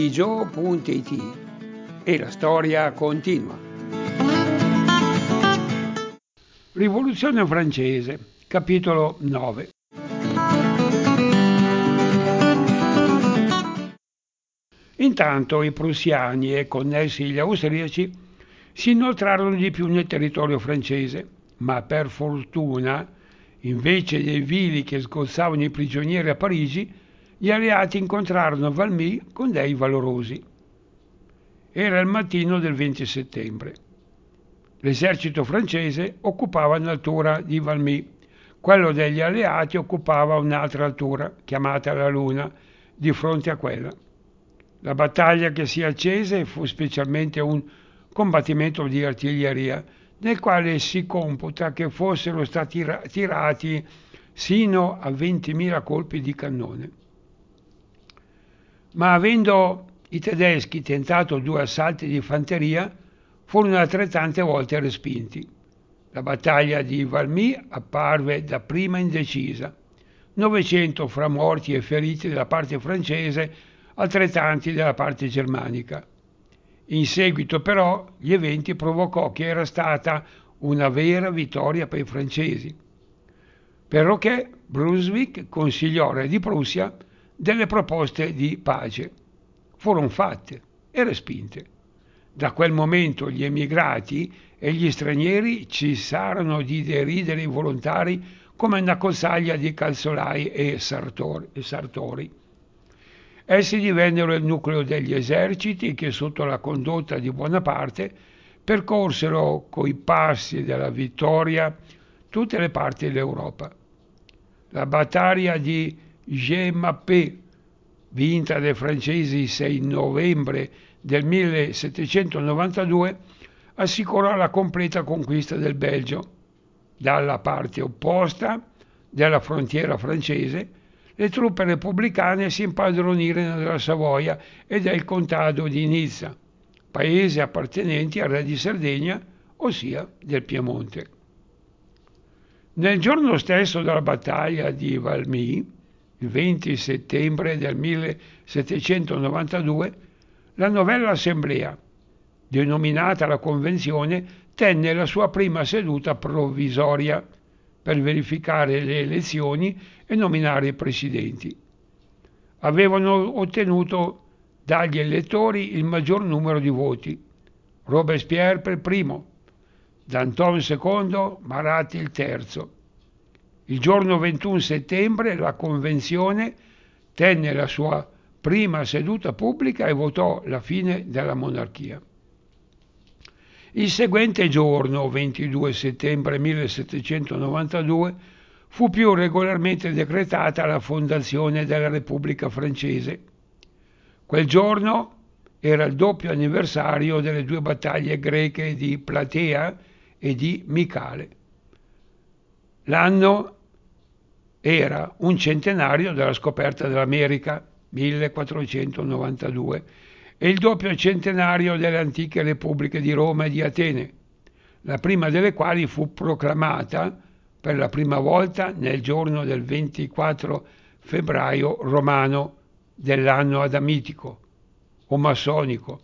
TVJoe.it e la storia continua. Rivoluzione francese, capitolo 9. Intanto i prussiani e connessi gli austriaci si inoltrarono di più nel territorio francese, ma per fortuna, invece dei vili che sgozzavano i prigionieri a Parigi, gli alleati incontrarono Valmy con dei valorosi. Era il mattino del 20 settembre. L'esercito francese occupava un'altura di Valmy, quello degli alleati occupava un'altra altura, chiamata la Luna, di fronte a quella. La battaglia che si accese fu specialmente un combattimento di artiglieria, nel quale si computa che fossero stati tirati sino a 20.000 colpi di cannone. Ma avendo i tedeschi tentato 2 assalti di fanteria, furono altrettante volte respinti. La battaglia di Valmy apparve dapprima indecisa. 900 fra morti e feriti della parte francese, altrettanti della parte germanica. In seguito però gli eventi provocò che era stata una vera vittoria per i francesi, perché Brunswick consigliò al re di Prussia delle proposte di pace. Furono fatte e respinte. Da quel momento gli emigrati e gli stranieri cessarono di deridere i volontari come una cozzaglia di calzolai e sartori. Essi divennero il nucleo degli eserciti che, sotto la condotta di Bonaparte, percorsero coi passi della vittoria tutte le parti dell'Europa. La battaglia di Jemappes, vinta dai francesi il 6 novembre del 1792, assicurò la completa conquista del Belgio. Dalla parte opposta della frontiera francese, le truppe repubblicane si impadronirono della Savoia e del contado di Nizza, paesi appartenenti al re di Sardegna, ossia del Piemonte. Nel giorno stesso della battaglia di Valmy, il 20 settembre del 1792, la novella assemblea, denominata la Convenzione, tenne la sua prima seduta provvisoria per verificare le elezioni e nominare i presidenti. Avevano ottenuto dagli elettori il maggior numero di voti: Robespierre per primo, Danton secondo, Marat il terzo. Il giorno 21 settembre la Convenzione tenne la sua prima seduta pubblica e votò la fine della monarchia. Il seguente giorno, 22 settembre 1792, fu più regolarmente decretata la fondazione della Repubblica francese. Quel giorno era il doppio anniversario delle 2 battaglie greche di Platea e di Micale. L'anno era un centenario della scoperta dell'America, 1492, e il doppio centenario delle antiche repubbliche di Roma e di Atene, la prima delle quali fu proclamata per la prima volta nel giorno del 24 febbraio romano dell'anno adamitico o massonico,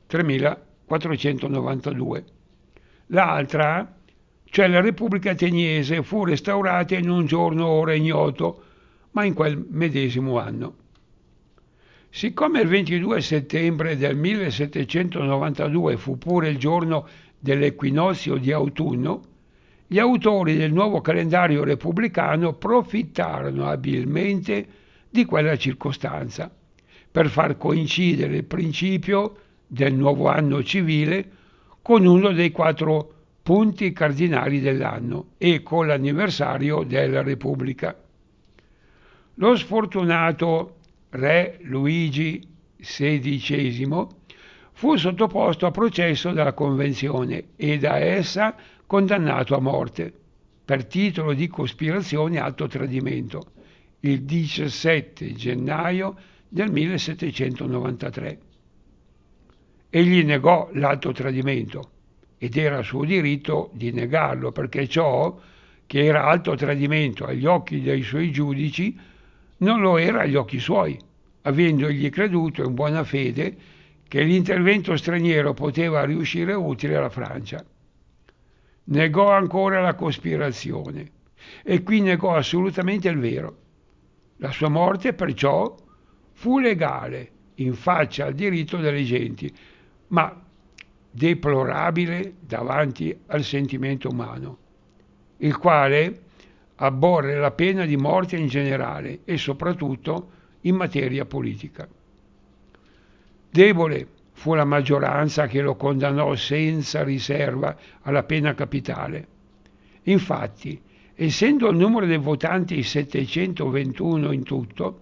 3492. L'altra, cioè la Repubblica Ateniese, fu restaurata in un giorno ora ignoto, ma in quel medesimo anno. Siccome il 22 settembre del 1792 fu pure il giorno dell'equinozio di autunno, gli autori del nuovo calendario repubblicano profittarono abilmente di quella circostanza per far coincidere il principio del nuovo anno civile con uno dei 4 punti cardinali dell'anno e con l'anniversario della Repubblica. Lo sfortunato re Luigi XVI fu sottoposto a processo dalla Convenzione e da essa condannato a morte per titolo di cospirazione e alto tradimento il 17 gennaio del 1793. Egli negò l'alto tradimento ed era suo diritto di negarlo, perché ciò che era alto tradimento agli occhi dei suoi giudici non lo era agli occhi suoi, avendogli creduto in buona fede che l'intervento straniero poteva riuscire utile alla Francia. Negò ancora la cospirazione e qui negò assolutamente il vero. La sua morte, perciò, fu legale in faccia al diritto delle genti, ma deplorabile davanti al sentimento umano, il quale aborre la pena di morte in generale e soprattutto in materia politica. Debole fu la maggioranza che lo condannò senza riserva alla pena capitale. Infatti, essendo il numero dei votanti 721 in tutto,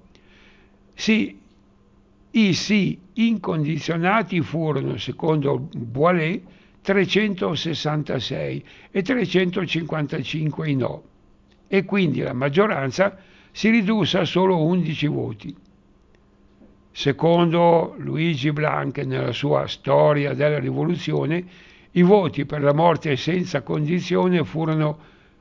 i sì incondizionati furono, secondo Boilet, 366 e 355 i no, e quindi la maggioranza si ridusse a solo 11 voti. Secondo Luigi Blanc, nella sua Storia della Rivoluzione, i voti per la morte senza condizione furono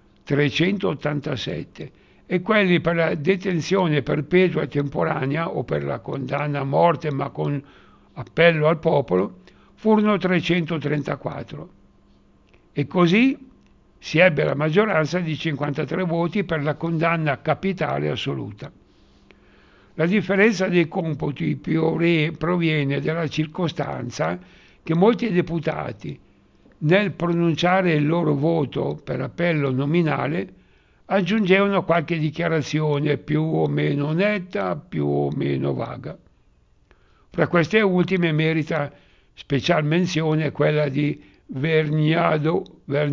387 e quelli per la detenzione perpetua e temporanea o per la condanna a morte ma con appello al popolo furono 334. E così si ebbe la maggioranza di 53 voti per la condanna capitale assoluta. La differenza dei computi proviene dalla circostanza che molti deputati, nel pronunciare il loro voto per appello nominale, aggiungevano qualche dichiarazione più o meno netta, più o meno vaga. Fra queste ultime merita special menzione quella di Vergniaud,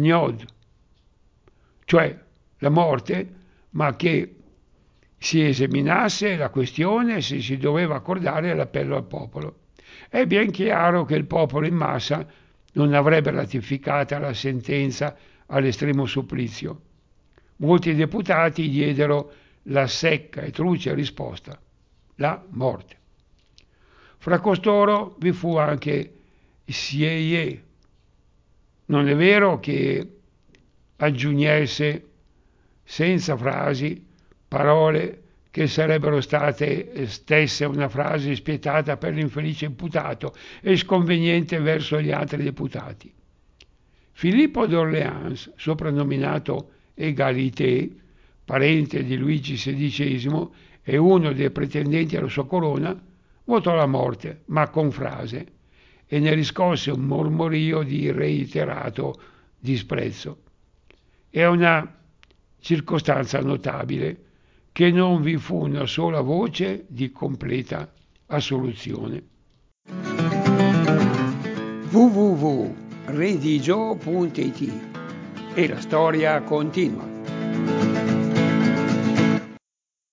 cioè la morte, ma che si esaminasse la questione se si doveva accordare l'appello al popolo. È ben chiaro che il popolo in massa non avrebbe ratificata la sentenza all'estremo supplizio. Molti deputati diedero la secca e truce risposta, la morte. Fra costoro vi fu anche Sieyès. Non è vero che aggiungesse senza frasi parole che sarebbero state stesse una frase spietata per l'infelice imputato e sconveniente verso gli altri deputati. Filippo d'Orléans, soprannominato Égalité, parente di Luigi XVI e uno dei pretendenti alla sua corona, votò la morte, ma con frase, e ne riscosse un mormorio di reiterato disprezzo. È una circostanza notabile che non vi fu una sola voce di completa assoluzione. www.redigio.it e la storia continua.